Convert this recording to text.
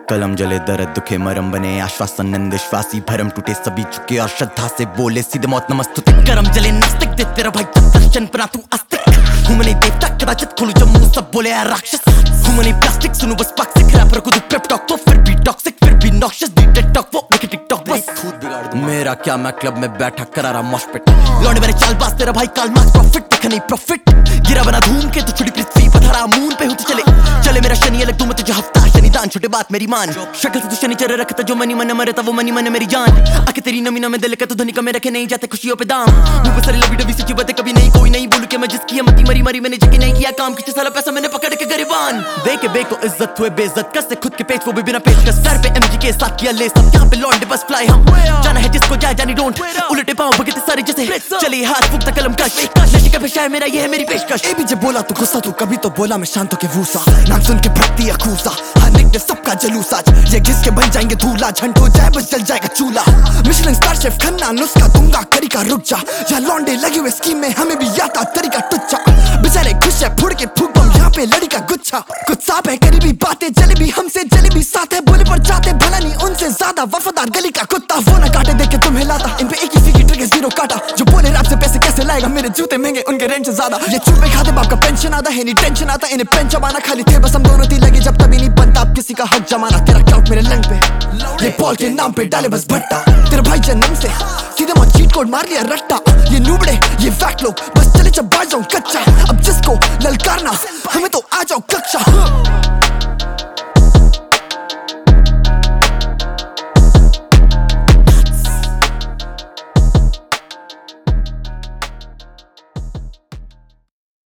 कलम जले दर्द दुखे मरम बने आश्वासन विश्वासी भरम टूटे सभी चुके और श्रद्धा से बोले सीधे मौत नमस्तुते। करम जले नास्तिक दे तेरा भाई दर्शन पर तू आस्तिक हूँ मैंने देवता कदाचित खोलू जब मुंह सब बोले यार राक्षस हूँ मैंने प्लास्टिक सुनू बस पाक्सिक रैपर को तू पेप टॉक तो फिर भी टॉक्सिक फिर भी नॉक्शियस बीटेड टॉक वो देखे टिकटॉक बस खुद बिगाड़ दूं मेरा क्या मैं क्लब में बैठा करा रहा मॉशपिट लौंडे मेरे चालबाज तेरा भाई काल मार्क्स प्रॉफिट देखा नहीं प्रॉफिट गिरा बना धूम के तो छुड़ी पृथ्वी पधारा मून पे होती चले मेरा शनि अलग तुम तुझे हफ्ता शनि दान छोटे बात मेरी मान शक्ल से तू शनि चेहरे रखता जो मनी मन मरता वो मनी मन मेरी जान आके तेरी नमी में दिल का तो धनी का में रखे नहीं जाते खुशियों पे दाम मुंह पे सारी लबी डबी सच्ची बातें कभी नहीं कोई नहीं बोलू के मैं जिसकी मती मरी मरी मैंने जकी नहीं किया काम किसी साला पैसा मैंने पकड़ के गरीबान दे के बे को इज्जत हुए बेइज्जत कसते खुद के पेट वो भी बिना पेच का सर पे एमजी के साथ किया ले सब यहाँ पे लौंडे बस फ्लाई हम जाना है जिसको जाए जानी डोंट उलटे पाँव भगते सारे जैसे चलिए हाथ फूकता कलम कश नशे का पेशा है मेरा ये है मेरी पेशकश ए भी जब बोला तो गुस्सा तू कभी तो बोला मैं शांत के वूसा नाम सुन के भक्ति अखूसा हाँ निकले सबका जलूस आज ये घिस के बन जाएंगे धूला झंड हो जाए बस जल जाएगा चूल्हा मिशेलिन स्टार शेफ खन्ना नुस्खा दूंगा करी का रुक जा यहाँ लौंडे लगे हुए स्कीम में हमें भी आता तरीका टुच्चा बेचारे खुश है फुड़ के फूक बम यहाँ पे लड़ी का गुच्छा कुछ साफ है करीबी बातें जलेबी हमसे जलेबी साथ है बोले पर जाते भला नहीं उनसे ज्यादा वफादार गली का कुत्ता वो ना काटे देख के तुम्हें लाता इन पे एक ही फीकी ट्रिक जीरो काटा जो बोले रैप से पैसे कैसे लाएगा मेरे जूते महंगे उनके रेंज से ज्यादा ये चूपे खाते बाप का पेंशन आता है नहीं टेंशन आता इन्हें पेन जमाना खाली थे बस हम दोनों थी लगे जब तभी नहीं बनता आप किसी का हक जमाना तेरा क्लाउड मेरे लंग पे ये बॉल के नाम पे डाले बस भट्टा तेरा भाई जन्म से सीधे मैं चीट कोड मार लिया रट्टा ये नूबड़े ये फैक्ट लोग बस चले जब बाज जाऊं कच्चा अब जिसको ललकारना हमें तो आ जाओ कक्षा